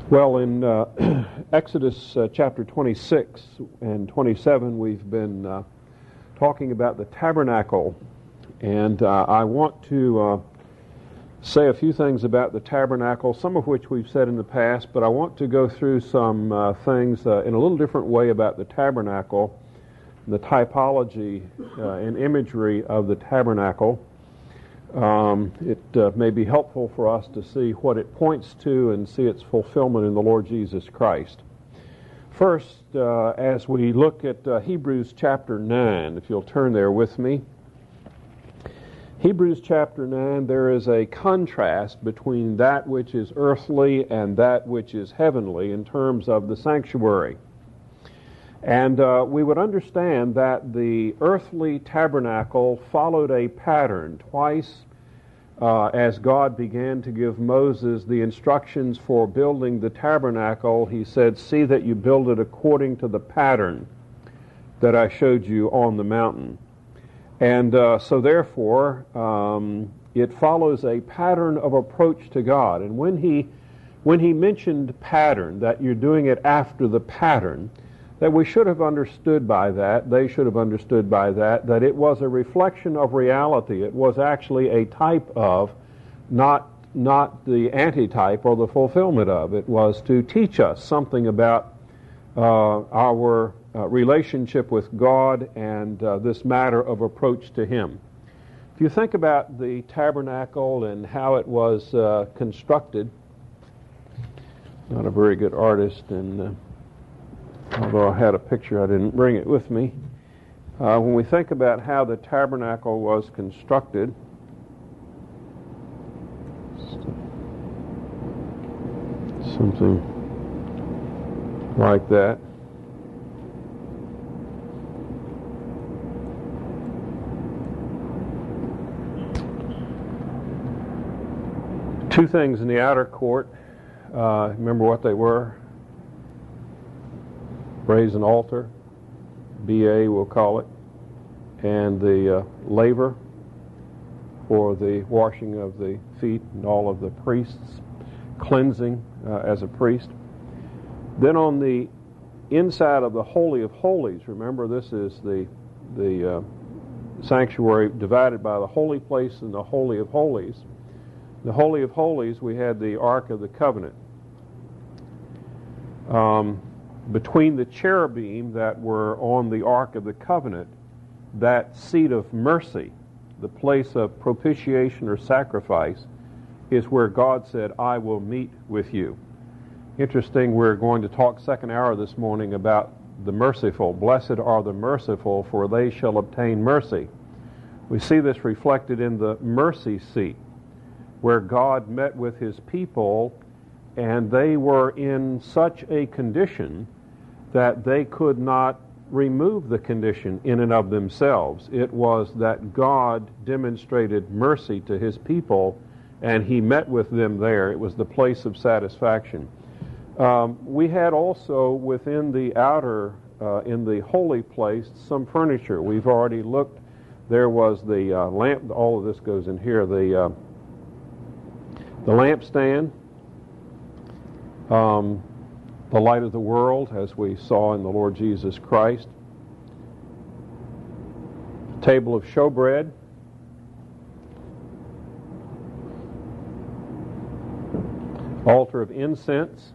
Well, in Exodus chapter 26 and 27, we've been talking about the tabernacle, and I want to say a few things about the tabernacle, some of which we've said in the past, but I want to go through some things in a little different way about the tabernacle, the typology and imagery of the tabernacle. It may be helpful for us to see what it points to and see its fulfillment in the Lord Jesus Christ. First, as we look at Hebrews chapter 9, if you'll turn there with me. Hebrews chapter 9, there is a contrast between that which is earthly and that which is heavenly in terms of the sanctuary. And we would understand that the earthly tabernacle followed a pattern. Twice, as God began to give Moses the instructions for building the tabernacle, he said, "See that you build it according to the pattern that I showed you on the mountain." And so therefore, it follows a pattern of approach to God. And when he mentioned pattern, that you're doing it after the pattern, that we should have understood by that, they should have understood by that it was a reflection of reality. It was actually a type of, not the antitype or the fulfillment of. It was to teach us something about our relationship with God and this matter of approach to Him. If you think about the tabernacle and how it was constructed, not a very good artist, and although I had a picture, I didn't bring it with me. When we think about how the tabernacle was constructed, something like that. Two things in the outer court. Remember what they were? Brazen altar, BA we'll call it, and the laver for the washing of the feet and all of the priests, cleansing as a priest. Then on the inside of the Holy of Holies, remember this is the sanctuary divided by the holy place and the Holy of Holies. The Holy of Holies, we had the Ark of the Covenant. Between the cherubim that were on the Ark of the Covenant, that seat of mercy, the place of propitiation or sacrifice, is where God said, "I will meet with you." Interesting, we're going to talk second hour this morning about the merciful. Blessed are the merciful, for they shall obtain mercy. We see this reflected in the mercy seat, where God met with His people, and they were in such a condition that they could not remove the condition in and of themselves. It was that God demonstrated mercy to His people, and He met with them there. It was the place of satisfaction. We had also within the outer, in the holy place, some furniture. We've already looked. There was the lamp. All of this goes in here. The lampstand. The light of the world, as we saw in the Lord Jesus Christ. Table of showbread. Altar of incense.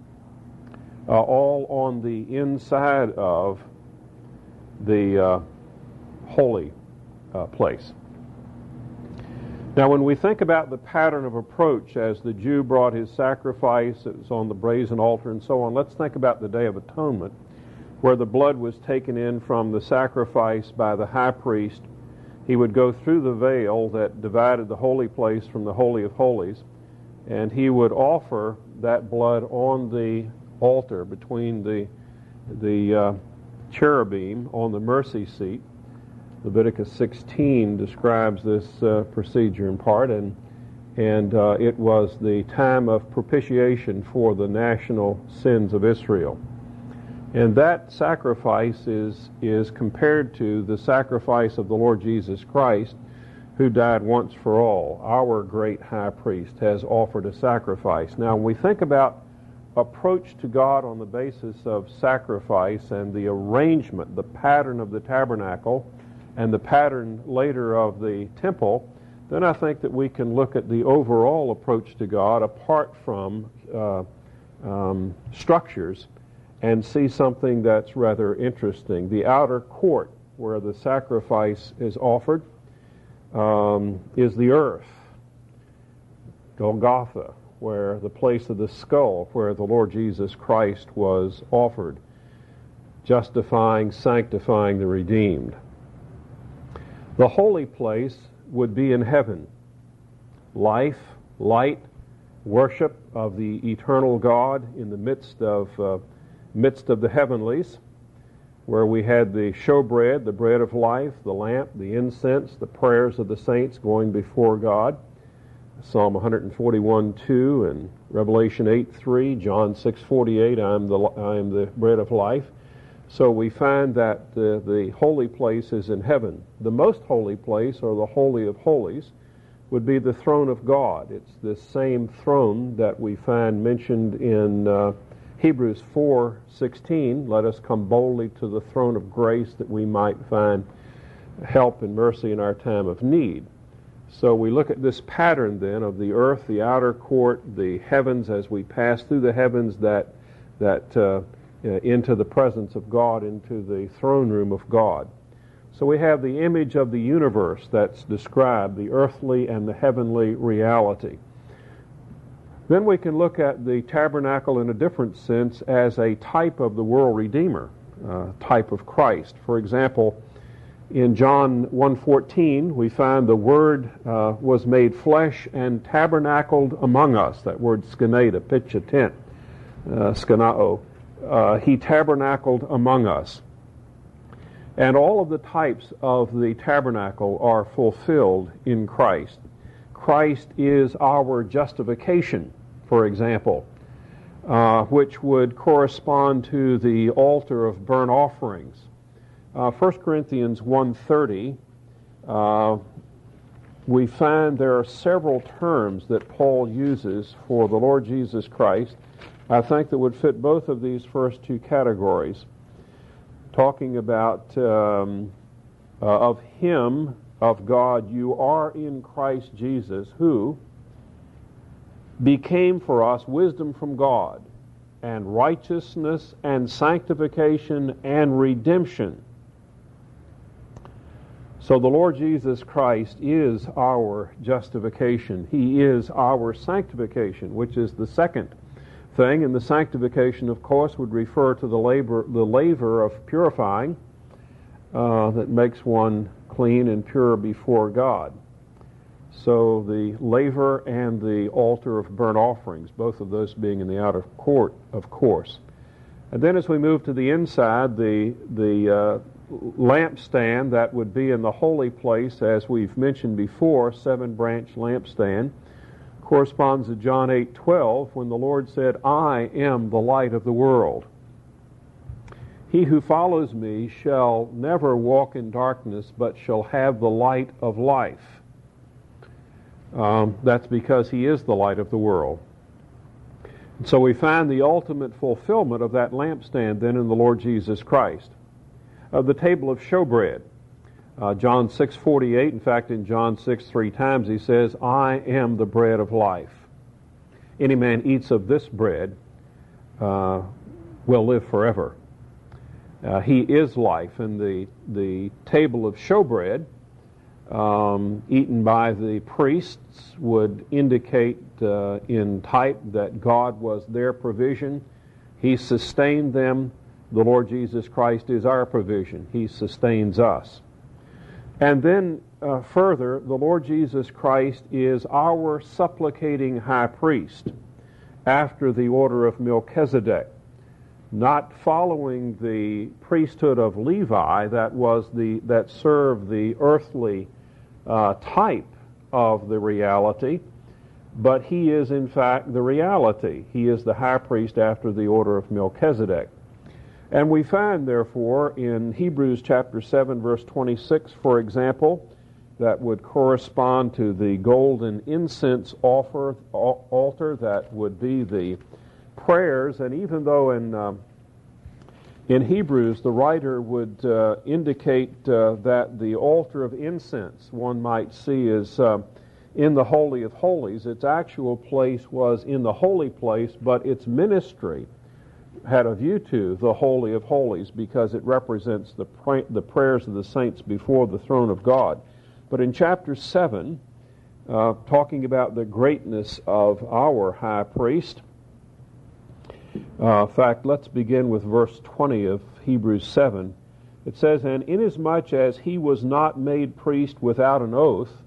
All on the inside of the holy place. Now, when we think about the pattern of approach, as the Jew brought his sacrifice, it was on the brazen altar and so on, let's think about the Day of Atonement, where the blood was taken in from the sacrifice by the high priest. He would go through the veil that divided the holy place from the Holy of Holies, and he would offer that blood on the altar between the cherubim on the mercy seat. Leviticus 16 describes this procedure in part, and it was the time of propitiation for the national sins of Israel. And that sacrifice is compared to the sacrifice of the Lord Jesus Christ, who died once for all. Our great high priest has offered a sacrifice. Now, when we think about approach to God on the basis of sacrifice and the arrangement, the pattern of the tabernacle, and the pattern later of the temple, then I think that we can look at the overall approach to God apart from structures and see something that's rather interesting. The outer court where the sacrifice is offered is the earth, Golgotha, where the place of the skull, where the Lord Jesus Christ was offered, justifying, sanctifying the redeemed. The holy place would be in heaven. Life, light, worship of the eternal God in the midst of the heavenlies, where we had the showbread, the bread of life, the lamp, the incense, the prayers of the saints going before God. Psalm 141:2 and Revelation 8:3, John 6:48, I am the bread of life. So we find that the holy place is in heaven. The most holy place, or the Holy of Holies, would be the throne of God. It's this same throne that we find mentioned in Hebrews 4:16, let us come boldly to the throne of grace that we might find help and mercy in our time of need. So we look at this pattern then of the earth, the outer court, the heavens as we pass through the heavens that into the presence of God, into the throne room of God. So we have the image of the universe that's described, the earthly and the heavenly reality. Then we can look at the tabernacle in a different sense as a type of the world Redeemer, type of Christ. For example, in John 1:14, we find the Word was made flesh and tabernacled among us. That word skeneda, pitch a tent, skenao. He tabernacled among us. And all of the types of the tabernacle are fulfilled in Christ. Christ is our justification, for example, which would correspond to the altar of burnt offerings. 1 Corinthians 1:30, we find there are several terms that Paul uses for the Lord Jesus Christ, I think, that would fit both of these first two categories. Talking about of Him, of God, you are in Christ Jesus, who became for us wisdom from God, and righteousness and sanctification and redemption. So the Lord Jesus Christ is our justification. He is our sanctification, which is the second thing. And the sanctification, of course, would refer to the laver of purifying that makes one clean and pure before God. So the laver and the altar of burnt offerings, both of those being in the outer court, of course. And then as we move to the inside, the lampstand that would be in the holy place, as we've mentioned before, 7-branch lampstand, corresponds to John 8:12, when the Lord said, I am the light of the world. He who follows me shall never walk in darkness, but shall have the light of life. That's because He is the light of the world. And so we find the ultimate fulfillment of that lampstand then in the Lord Jesus Christ. The table of showbread. John 6:48, in fact in John 6 3 times He says, I am the bread of life. Any man eats of this bread will live forever. He is life, and the table of showbread eaten by the priests would indicate in type that God was their provision. He sustained them. The Lord Jesus Christ is our provision. He sustains us. And then further, the Lord Jesus Christ is our supplicating high priest after the order of Melchizedek, not following the priesthood of Levi that served the earthly type of the reality, but He is in fact the reality. He is the high priest after the order of Melchizedek. And we find, therefore, in Hebrews chapter 7, verse 26, for example, that would correspond to the golden incense altar that would be the prayers, and even though in Hebrews the writer would indicate that the altar of incense, one might see, is in the Holy of Holies, its actual place was in the holy place, but its ministry had a view to the Holy of Holies because it represents the prayers of the saints before the throne of God. But in chapter 7, talking about the greatness of our high priest, in fact, let's begin with verse 20 of Hebrews 7. It says, "And inasmuch as he was not made priest without an oath,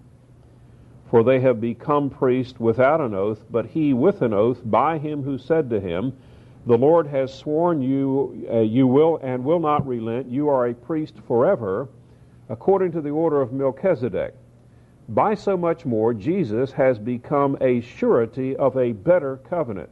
for they have become priests without an oath, but he with an oath by him who said to him, The Lord has sworn you will and will not relent. You are a priest forever, according to the order of Melchizedek. By so much more, Jesus has become a surety of a better covenant.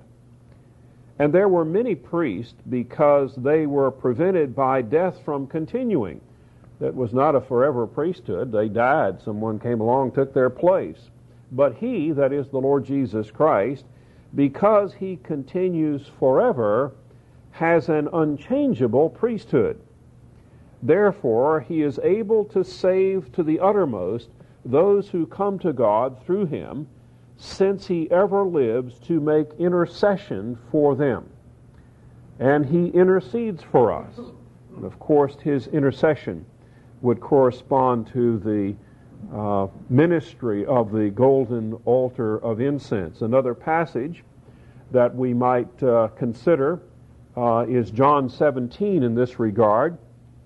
And there were many priests because they were prevented by death from continuing." That was not a forever priesthood. They died. Someone came along, took their place. But he, that is the Lord Jesus Christ, because he continues forever, has an unchangeable priesthood. Therefore, he is able to save to the uttermost those who come to God through him, since he ever lives to make intercession for them. And he intercedes for us. And of course, his intercession would correspond to the ministry of the golden altar of incense. Another passage that we might consider is John 17 in this regard.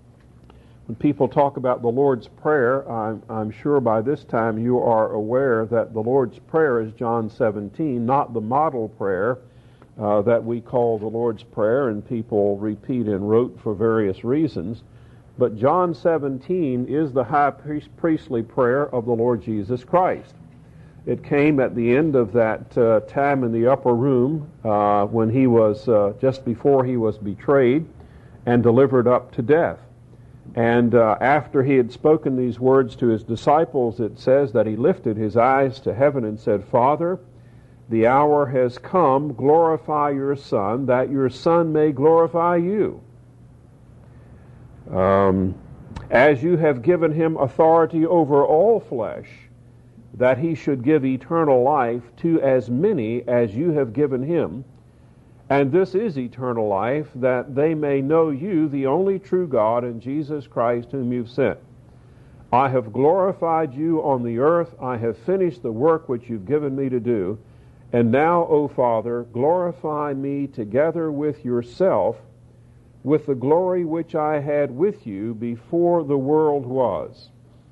When people talk about the Lord's Prayer, I'm sure by this time you are aware that the Lord's Prayer is John 17, not the model prayer that we call the Lord's Prayer and people repeat and rote for various reasons. But John 17 is the high priestly prayer of the Lord Jesus Christ. It came at the end of that time in the upper room when he was, just before he was betrayed and delivered up to death. And after he had spoken these words to his disciples, it says that he lifted his eyes to heaven and said, "Father, the hour has come, glorify your Son, that your Son may glorify you. As you have given him authority over all flesh, that he should give eternal life to as many as you have given him. And this is eternal life, that they may know you, the only true God, and Jesus Christ whom you've sent. I have glorified you on the earth. I have finished the work which you've given me to do. And now, O Father, glorify me together with yourself, with the glory which I had with you before the world was."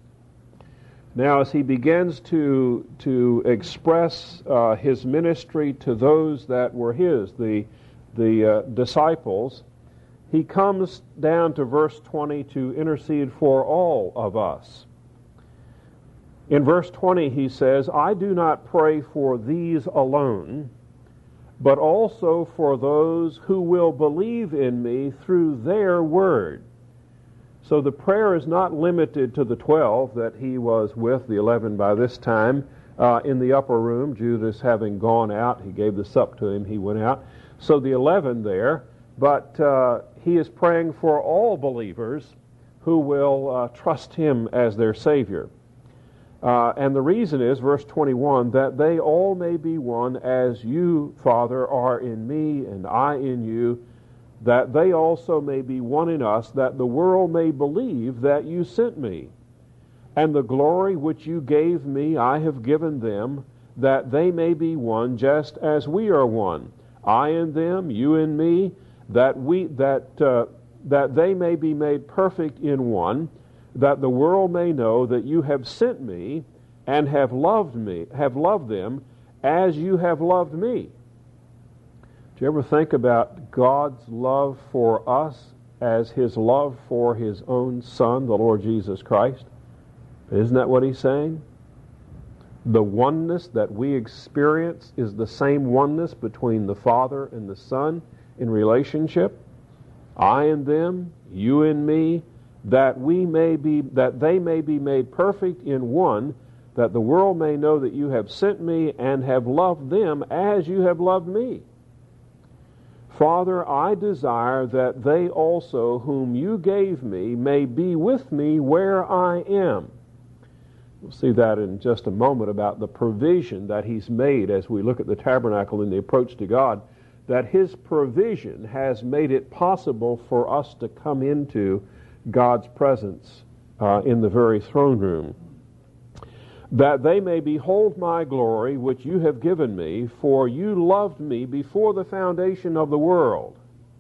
Now, as he begins to express his ministry to those that were his, the disciples, he comes down to verse 20 to intercede for all of us. In verse 20 he says, "I do not pray for these alone, but also for those who will believe in me through their word." So the prayer is not limited to the 12 that he was with, the 11 by this time, in the upper room. Judas having gone out, he gave the sup to him, he went out. So the 11 there, but he is praying for all believers who will trust him as their Savior. And the reason is, verse 21, "that they all may be one, as you, Father, are in me and I in you, that they also may be one in us, that the world may believe that you sent me. And the glory which you gave me I have given them, that they may be one, just as we are one. I in them, you in me, that they may be made perfect in one, that the world may know that you have sent me and have loved them as you have loved me." Do you ever think about God's love for us as his love for his own Son, the Lord Jesus Christ? Isn't that what he's saying? The oneness that we experience is the same oneness between the Father and the Son in relationship. I in them, you in me, that they may be made perfect in one, that the world may know that you have sent me and have loved them as you have loved me. Father, I desire that they also whom you gave me may be with me where I am. We'll see that in just a moment about the provision that he's made as we look at the tabernacle and the approach to God, that his provision has made it possible for us to come into God's presence in the very throne room. That they may behold my glory which you have given me, for you loved me before the foundation of the world.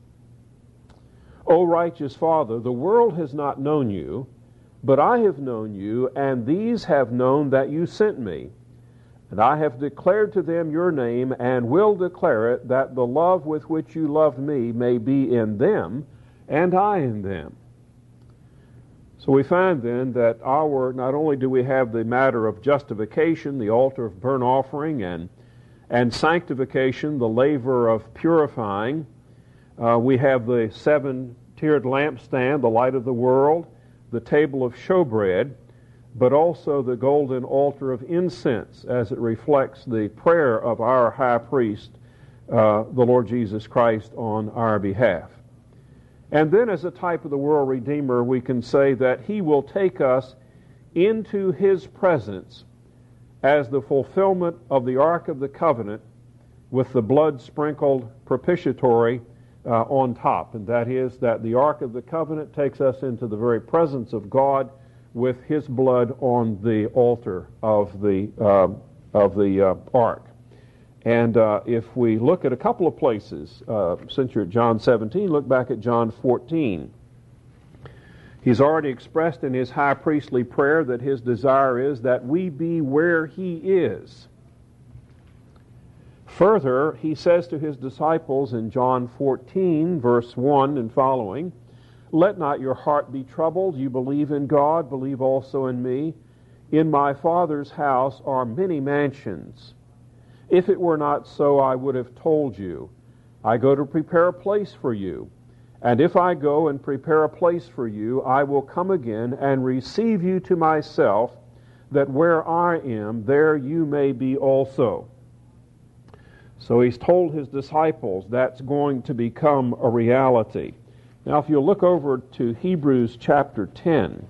O righteous Father, the world has not known you, but I have known you, and these have known that you sent me. And I have declared to them your name, and will declare it, that the love with which you loved me may be in them, and I in them. So we find then that not only do we have the matter of justification, the altar of burnt offering, and sanctification, the laver of purifying, we have the seven-tiered lampstand, the light of the world, the table of showbread, but also the golden altar of incense as it reflects the prayer of our high priest, the Lord Jesus Christ, on our behalf. And then as a type of the world Redeemer, we can say that he will take us into his presence as the fulfillment of the Ark of the Covenant with the blood-sprinkled propitiatory on top. And that is that the Ark of the Covenant takes us into the very presence of God with his blood on the altar of the Ark. And if we look at a couple of places, since you're at John 17, look back at John 14. He's already expressed in his high priestly prayer that his desire is that we be where he is. Further, he says to his disciples in John 14, verse 1 and following, "Let not your heart be troubled. You believe in God, believe also in me. In my Father's house are many mansions. If it were not so, I would have told you. I go to prepare a place for you. And if I go and prepare a place for you, I will come again and receive you to myself, that where I am, there you may be also." So he's told his disciples that's going to become a reality. Now, if you'll look over to Hebrews chapter 10.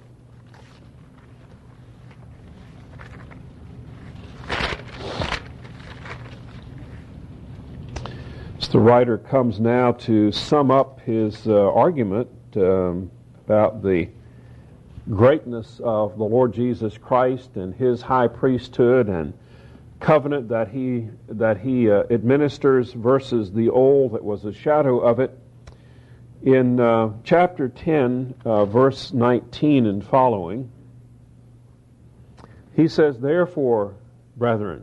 The writer comes now to sum up his argument about the greatness of the Lord Jesus Christ and his high priesthood and covenant that he administers versus the old that was a shadow of it. In chapter 10, verse 19 and following, he says, "Therefore, brethren,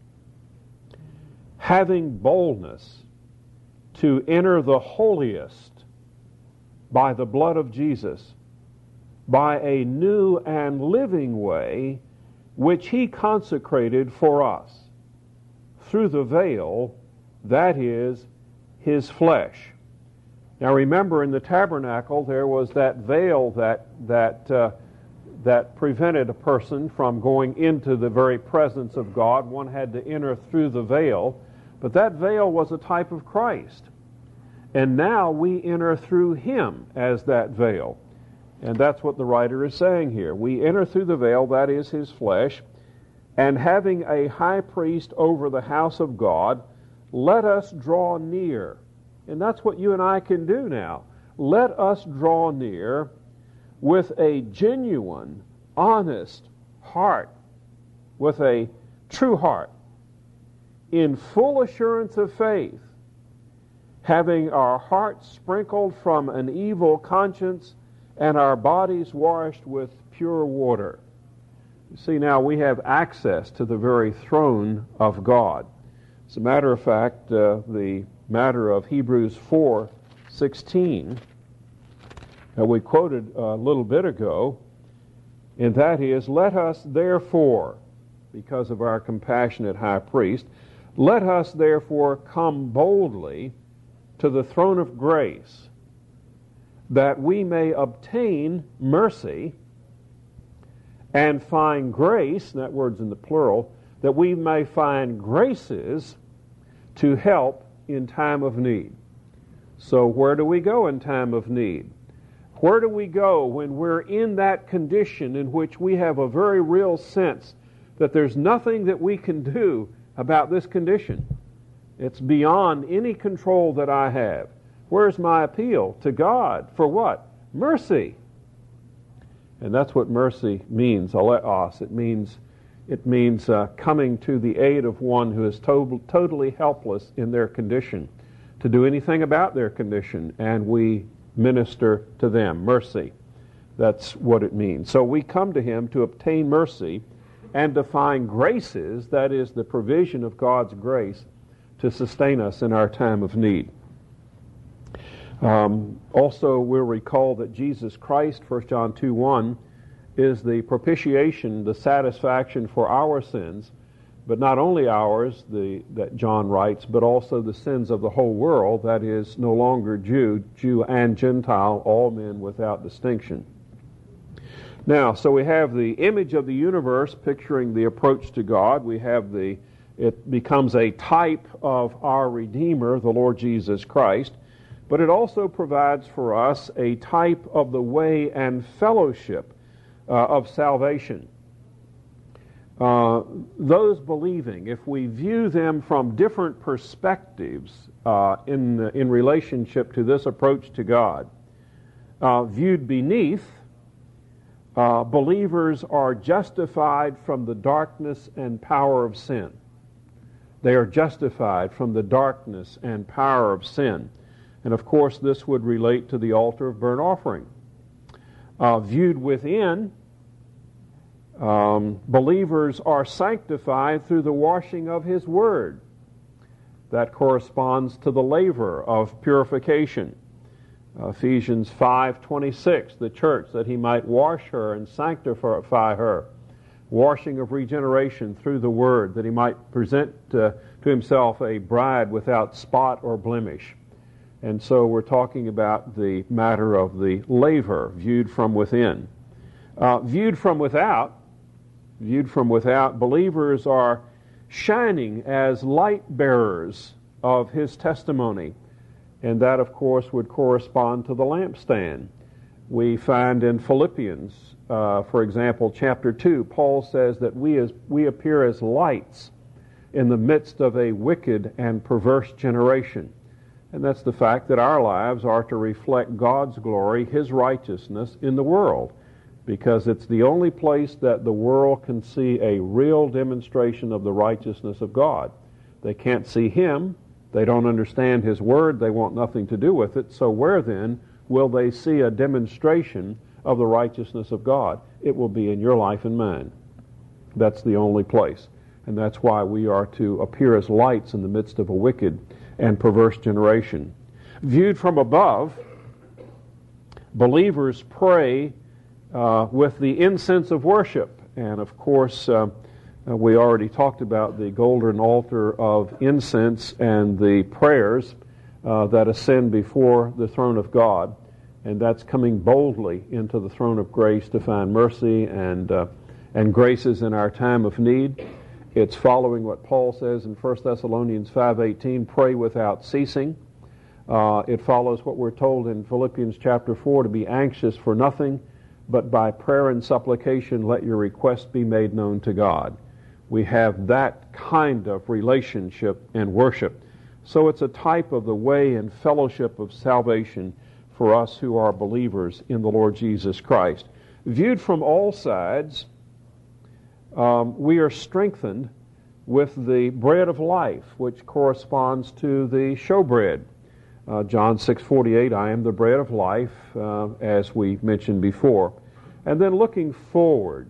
having boldness to enter the holiest by the blood of Jesus, by a new and living way, which he consecrated for us, through the veil, that is, his flesh." Now remember, in the tabernacle, there was that veil that prevented a person from going into the very presence of God. One had to enter through the veil. But that veil was a type of Christ. And now we enter through him as that veil. And that's what the writer is saying here. We enter through the veil, that is his flesh, and having a high priest over the house of God, let us draw near. And that's what you and I can do now. Let us draw near with a genuine, honest heart, with a true heart, in full assurance of faith, having our hearts sprinkled from an evil conscience and our bodies washed with pure water. You see, now we have access to the very throne of God. As a matter of fact, the matter of Hebrews 4:16 that we quoted a little bit ago, and that is, "Let us therefore," because of our compassionate high priest, "let us therefore come boldly to the throne of grace, that we may obtain mercy and find grace," that word's in the plural, "that we may find graces to help in time of need." So where do we go in time of need? Where do we go when we're in that condition in which we have a very real sense that there's nothing that we can do about this condition? It's beyond any control that I have. Where's my appeal? To God. For what? Mercy. And that's what mercy means, aleos. It means coming to the aid of one who is totally helpless in their condition, to do anything about their condition, and we minister to them. Mercy. That's what it means. So we come to Him to obtain mercy and to find graces, that is, the provision of God's grace to sustain us in our time of need. Also, we'll recall that Jesus Christ, 1 John 2:1, is the propitiation, the satisfaction for our sins, but not only ours, that John writes, but also the sins of the whole world, that is, no longer Jew and Gentile, all men without distinction. Now, so we have the image of the universe picturing the approach to God. We have it becomes a type of our Redeemer, the Lord Jesus Christ, but it also provides for us a type of the way and fellowship of salvation. Those believing, if we view them from different perspectives in relationship to this approach to God, viewed beneath, believers are justified from the darkness and power of sin. They are justified from the darkness and power of sin. And of course, this would relate to the altar of burnt offering. Viewed within, believers are sanctified through the washing of His Word. That corresponds to the laver of purification. Ephesians 5:26, the church, that He might wash her and sanctify her. Washing of regeneration through the Word, that He might present to Himself a bride without spot or blemish. And so we're talking about the matter of the laver, viewed from within. Viewed from without, believers are shining as light bearers of His testimony. And that, of course, would correspond to the lampstand. We find in Philippians, for example, chapter 2, Paul says that we appear as lights in the midst of a wicked and perverse generation. And that's the fact that our lives are to reflect God's glory, His righteousness in the world, because it's the only place that the world can see a real demonstration of the righteousness of God. They can't see Him. They don't understand His Word. They want nothing to do with it. So where then will they see a demonstration of the righteousness of God? It will be in your life and mine. That's the only place. And that's why we are to appear as lights in the midst of a wicked and perverse generation. Viewed from above, believers pray with the incense of worship. And of course, we already talked about the golden altar of incense and the prayers that ascend before the throne of God. And that's coming boldly into the throne of grace to find mercy and graces in our time of need. It's following what Paul says in 1 Thessalonians 5:18, pray without ceasing. It follows what we're told in Philippians chapter 4, to be anxious for nothing, but by prayer and supplication let your requests be made known to God. We have that kind of relationship and worship. So it's a type of the way and fellowship of salvation for us who are believers in the Lord Jesus Christ. Viewed from all sides, we are strengthened with the bread of life, which corresponds to the showbread. John 6:48, I am the bread of life, as we mentioned before. And then looking forward,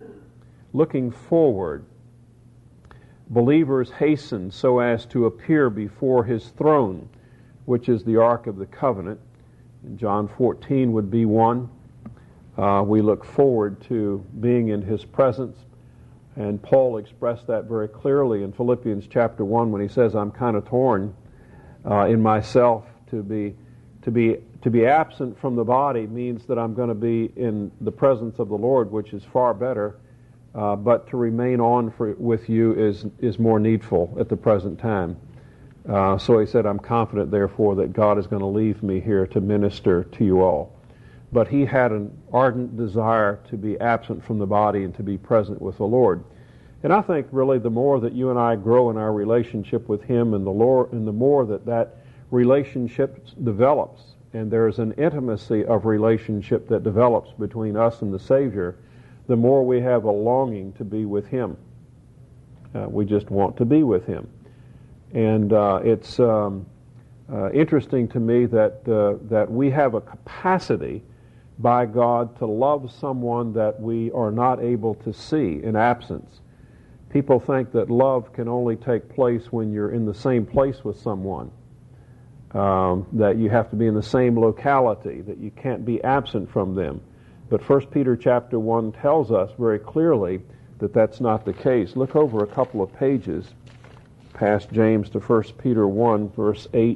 believers hasten so as to appear before His throne, which is the Ark of the Covenant. And John 14 would be one. We look forward to being in His presence. And Paul expressed that very clearly in Philippians chapter 1 when he says, I'm kind of torn in myself. To be absent from the body means that I'm going to be in the presence of the Lord, which is far better. But to remain on with you is more needful at the present time. So he said, I'm confident, therefore, that God is going to leave me here to minister to you all. But he had an ardent desire to be absent from the body and to be present with the Lord. And I think really the more that you and I grow in our relationship with him and the Lord, and the more that that relationship develops, and there's an intimacy of relationship that develops between us and the Savior, the more we have a longing to be with him. We just want to be with him. And it's interesting to me that we have a capacity by God to love someone that we are not able to see in absence. People think that love can only take place when you're in the same place with someone, that you have to be in the same locality, that you can't be absent from them. But 1 Peter chapter 1 tells us very clearly that that's not the case. Look over a couple of pages past James to 1 Peter 1, verse 8,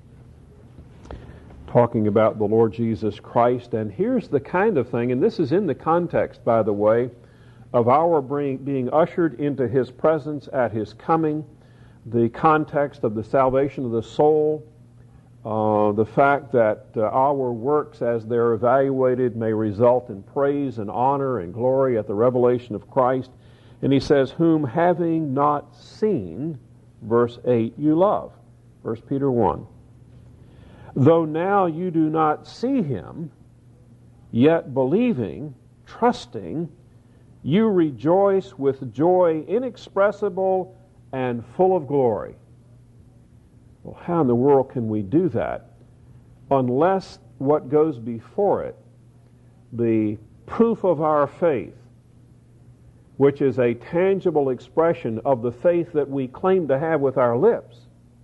talking about the Lord Jesus Christ. And here's the kind of thing, and this is in the context, by the way, of our being ushered into his presence at his coming, the context of the salvation of the soul, the fact that our works as they're evaluated may result in praise and honor and glory at the revelation of Christ. And he says, whom having not seen, verse 8, you love. 1 Peter 1. Though now you do not see him, yet believing, trusting, you rejoice with joy inexpressible and full of glory. Well, how in the world can we do that unless what goes before it, the proof of our faith, which is a tangible expression of the faith that we claim to have with our lips,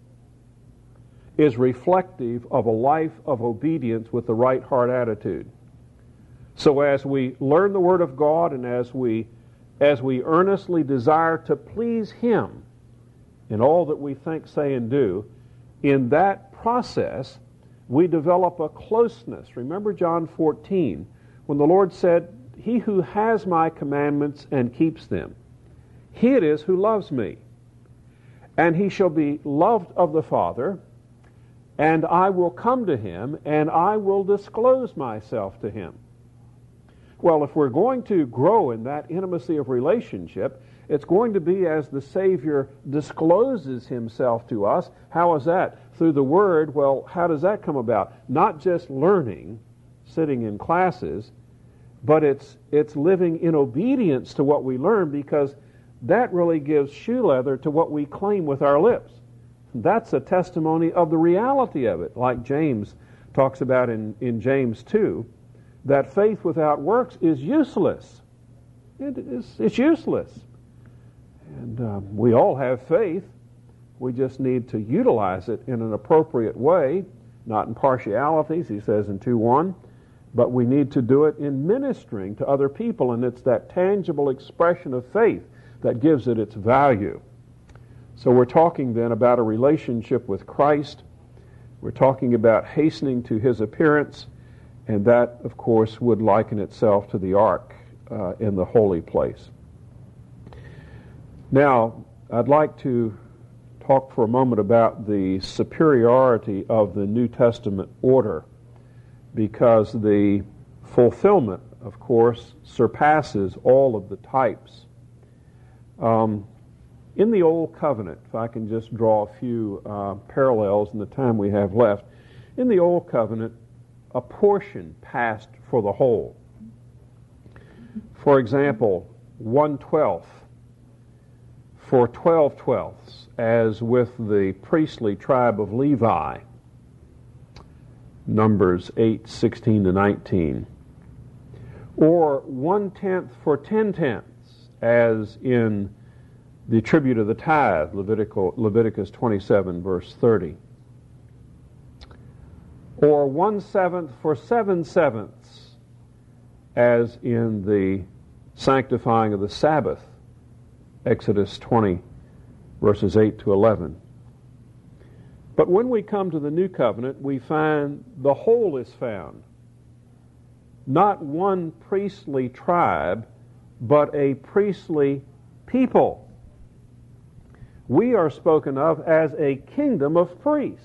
is reflective of a life of obedience with the right heart attitude. So as we learn the Word of God and as we earnestly desire to please him in all that we think, say, and do, in that process we develop a closeness. Remember John 14, when the Lord said, he who has my commandments and keeps them, he it is who loves me. And he shall be loved of the Father, and I will come to him, and I will disclose myself to him. Well, if we're going to grow in that intimacy of relationship, it's going to be as the Savior discloses himself to us. How is that? Through the Word. Well, how does that come about? Not just learning, sitting in classes, but it's living in obedience to what we learn, because that really gives shoe leather to what we claim with our lips. That's a testimony of the reality of it, like James talks about in James 2, that faith without works is useless. It's useless. And we all have faith. We just need to utilize it in an appropriate way, not in partialities, he says in 2:1, but we need to do it in ministering to other people, and it's that tangible expression of faith that gives it its value. So we're talking then about a relationship with Christ. We're talking about hastening to his appearance, and that, of course, would liken itself to the ark in the holy place. Now, I'd like to talk for a moment about the superiority of the New Testament order, because the fulfillment, of course, surpasses all of the types. In the Old Covenant, if I can just draw a few parallels in the time we have left, in the Old Covenant, a portion passed for the whole. For example, 1/12 for 12/12, as with the priestly tribe of Levi, Numbers 8:16-19. Or 1/10 for 10/10, as in the tribute of the tithe, Leviticus 27, verse 30. Or 1/7 for 7/7, as in the sanctifying of the Sabbath, Exodus 20, verses 8-11. But when we come to the New Covenant, we find the whole is found. Not one priestly tribe, but a priestly people. We are spoken of as a kingdom of priests.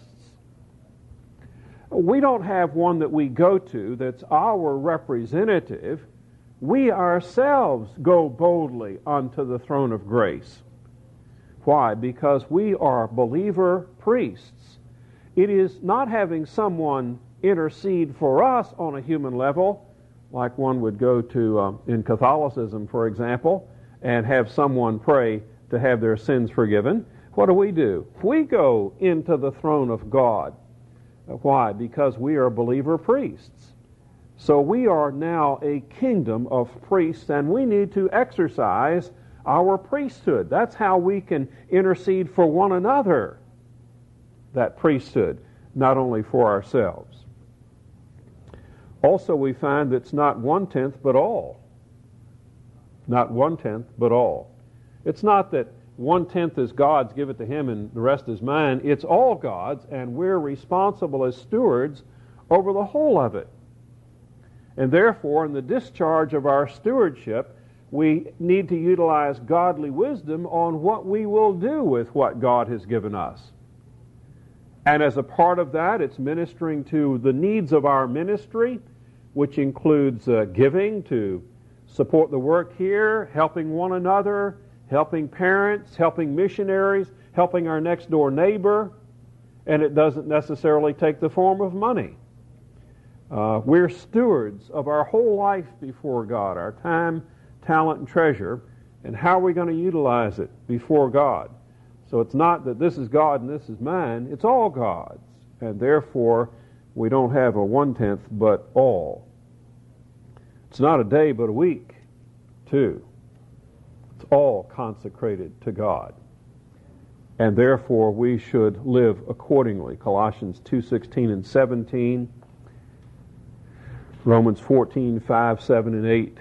We don't have one that we go to that's our representative. We ourselves go boldly unto the throne of grace. Why? Because we are believer priests. It is not having someone intercede for us on a human level, like one would go to in Catholicism, for example, and have someone pray to have their sins forgiven. What do? We go into the throne of God. Why? Because we are believer priests. So we are now a kingdom of priests, and we need to exercise our priesthood. That's how we can intercede for one another, that priesthood, not only for ourselves. Also, we find that it's not 1/10, but all. Not 1/10, but all. It's not that 1/10 is God's, give it to Him, and the rest is mine. It's all God's, and we're responsible as stewards over the whole of it. And therefore, in the discharge of our stewardship, we need to utilize godly wisdom on what we will do with what God has given us. And as a part of that, it's ministering to the needs of our ministry, which includes giving to support the work here, helping one another, helping parents, helping missionaries, helping our next door neighbor, and it doesn't necessarily take the form of money. We're stewards of our whole life before God, our time, talent, and treasure, and how are we going to utilize it before God? So it's not that this is God and this is mine, it's all God's, and therefore we don't have a 1/10, but all. It's not a day, but a week, too. It's all consecrated to God. And therefore we should live accordingly. Colossians 2:16 and 17, Romans 14:5, 7, and 8.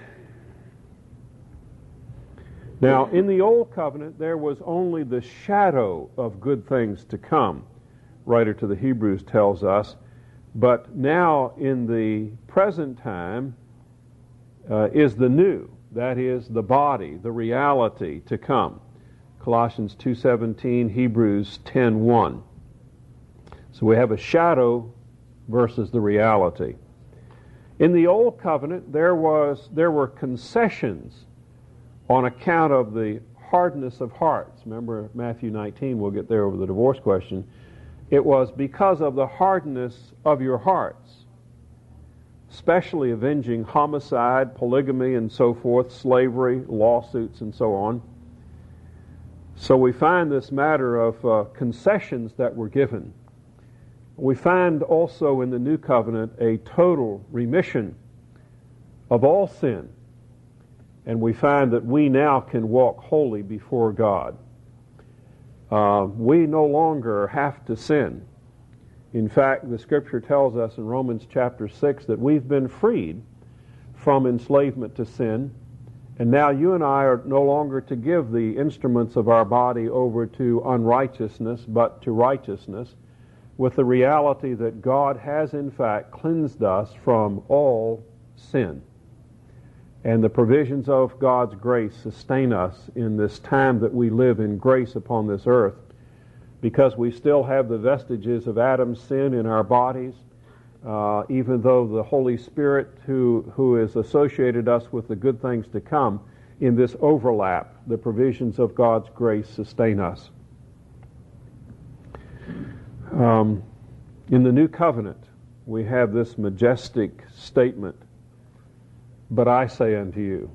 Now, in the Old Covenant, there was only the shadow of good things to come, writer to the Hebrews tells us. But now, in the present time, is the new, that is, the body, the reality to come. Colossians 2:17, Hebrews 10:1. So we have a shadow versus the reality. In the Old Covenant, there were concessions on account of the hardness of hearts. Remember Matthew 19, we'll get there over the divorce question. It was because of the hardness of your hearts, especially avenging homicide, polygamy, and so forth, slavery, lawsuits, and so on. So we find this matter of concessions that were given. We find also in the New Covenant a total remission of all sin. And we find that we now can walk holy before God. We no longer have to sin. In fact, the Scripture tells us in Romans chapter 6 that we've been freed from enslavement to sin, and now you and I are no longer to give the instruments of our body over to unrighteousness, but to righteousness, with the reality that God has in fact cleansed us from all sin. And the provisions of God's grace sustain us in this time that we live in grace upon this earth, because we still have the vestiges of Adam's sin in our bodies, even though the Holy Spirit who has associated us with the good things to come, in this overlap, the provisions of God's grace sustain us. In the New Covenant, we have this majestic statement, "But I say unto you,"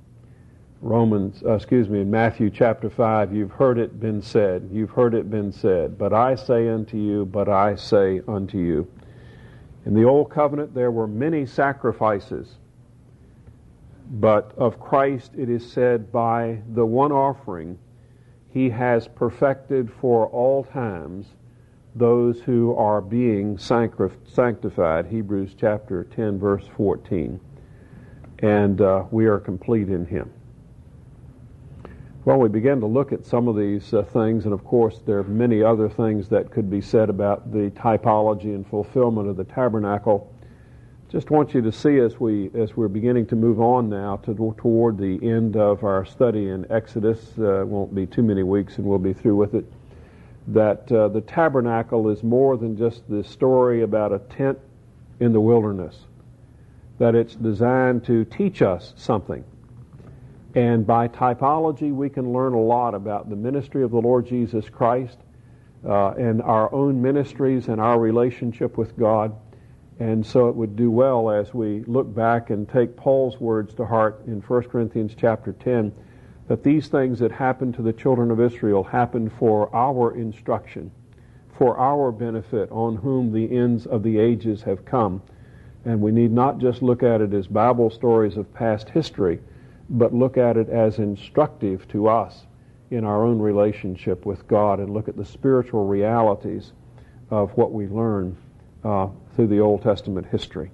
in Matthew chapter 5, you've heard it been said, "But I say unto you, but I say unto you." In the Old Covenant, there were many sacrifices, but of Christ it is said, by the one offering, He has perfected for all times those who are being sanctified, Hebrews chapter 10, verse 14. And we are complete in Him. Well, we began to look at some of these things, and of course there are many other things that could be said about the typology and fulfillment of the tabernacle. Just want you to see as we're beginning to move on now toward the end of our study in Exodus. It won't be too many weeks and we'll be through with it. That the tabernacle is more than just the story about a tent in the wilderness. That it's designed to teach us something. And by typology, we can learn a lot about the ministry of the Lord Jesus Christ and our own ministries and our relationship with God. And so it would do well as we look back and take Paul's words to heart in 1 Corinthians chapter 10, that these things that happened to the children of Israel happened for our instruction, for our benefit, on whom the ends of the ages have come. And we need not just look at it as Bible stories of past history, but look at it as instructive to us in our own relationship with God, and look at the spiritual realities of what we learn through the Old Testament history.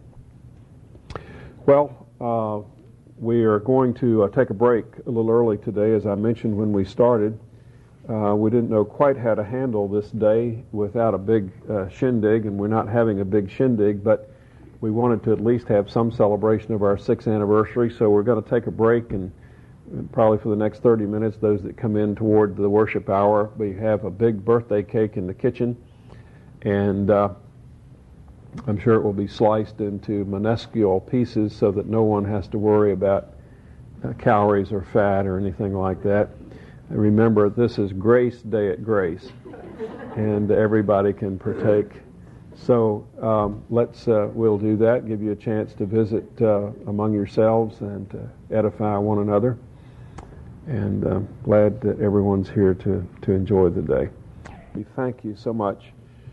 Well, we are going to take a break a little early today. As I mentioned when we started, we didn't know quite how to handle this day without a big shindig, and we're not having a big shindig, but we wanted to at least have some celebration of our 6th anniversary, so we're going to take a break, and probably for the next 30 minutes, those that come in toward the worship hour, we have a big birthday cake in the kitchen, and I'm sure it will be sliced into minuscule pieces so that no one has to worry about calories or fat or anything like that. Remember, this is Grace Day at Grace, and everybody can partake. So we'll do that, give you a chance to visit among yourselves and edify one another. And glad that everyone's here to enjoy the day. We thank you so much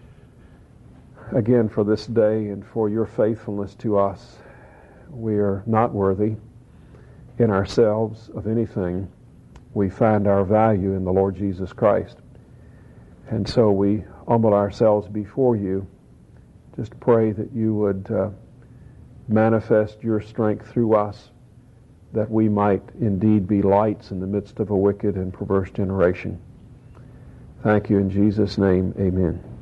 again for this day and for your faithfulness to us. We are not worthy in ourselves of anything. We find our value in the Lord Jesus Christ. And so we humble ourselves before you. Just pray that you would manifest your strength through us, that we might indeed be lights in the midst of a wicked and perverse generation. Thank you in Jesus' name, amen.